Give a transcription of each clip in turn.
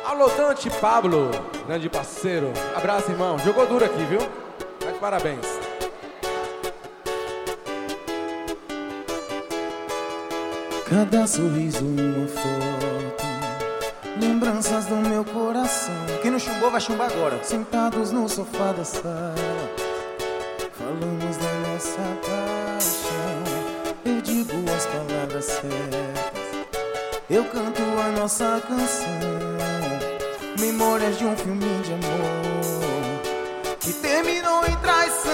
Alô, Dante Pablo, grande parceiro. Abraço, irmão. Jogou duro aqui, viu? Tá de parabéns. Cada sorriso, uma foto, lembranças do meu coração. Quem não chumbou vai chumbar agora. Sentados no sofá da sala, falamos da nossa paixão. Eu digo as palavras certas, eu canto a nossa canção. Memórias de um filme de amor que terminou em traição.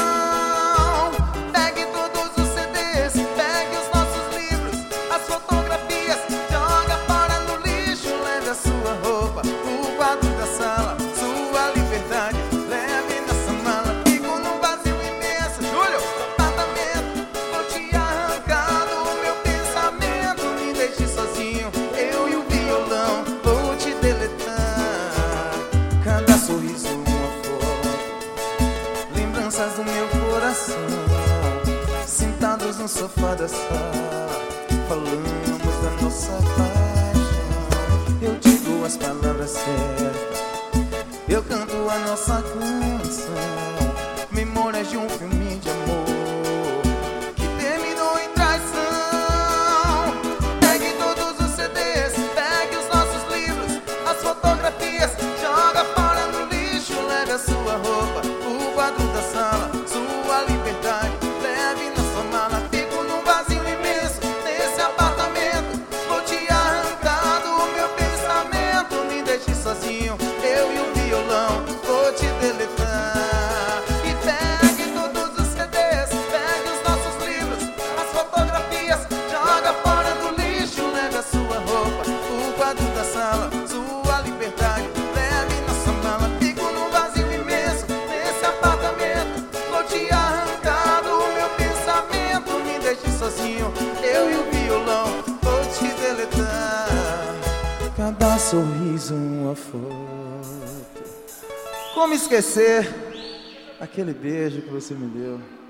Pegue todos os CDs, pegue os nossos livros, as fotografias, joga fora no lixo. Leve a sua roupa, o quadro da sala, sua liberdade, leve nessa mala. Fico num vazio imenso, Júlio, apartamento. Vou te arrancar do meu pensamento. Me deixe sozinho, eu e o violão, vou te deletar. Cada sorriso, uma foto, lembranças do meu coração. Sentados no sofá da sala, falamos da nossa paixão. Eu digo as palavras certas, eu canto a nossa canção. Memórias de um filme de amor que terminou em traição. Pegue todos os CDs, pegue os nossos livros, as fotografias, joga fora no lixo. Leve a sua roupa, o quadro da sala, sua liberdade, leve na sua mala. Fico num vazio imenso nesse apartamento. Vou te arrancar do meu pensamento. Me deixe sozinho, eu e o violão, vou te deletar. E pegue todos os CDs, pegue os nossos livros, as fotografias, joga fora do lixo. Leve a sua roupa, o quadro da sala, sua liberdade, leve na sua mala. Fico num vazio imenso nesse apartamento. Vou te arrancar do meu pensamento. Me deixe sozinho, eu e o violão, vou te deletar. Cada sorriso, uma foto. Como esquecer aquele beijo que você me deu?